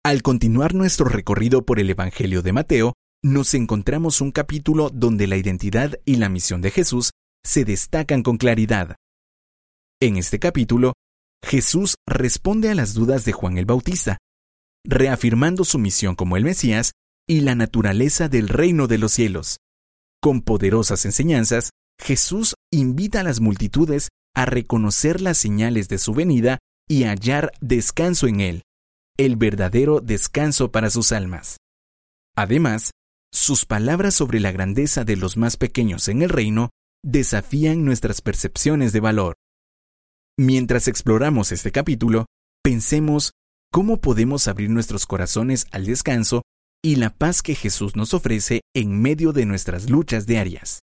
Al continuar nuestro recorrido por el Evangelio de Mateo, nos encontramos un capítulo donde la identidad y la misión de Jesús se destacan con claridad. En este capítulo, Jesús responde a las dudas de Juan el Bautista, reafirmando su misión como el Mesías y la naturaleza del reino de los cielos. Con poderosas enseñanzas, Jesús invita a las multitudes a reconocer las señales de su venida y hallar descanso en Él, el verdadero descanso para sus almas. Además, sus palabras sobre la grandeza de los más pequeños en el reino desafían nuestras percepciones de valor. Mientras exploramos este capítulo, pensemos cómo podemos abrir nuestros corazones al descanso y la paz que Jesús nos ofrece en medio de nuestras luchas diarias.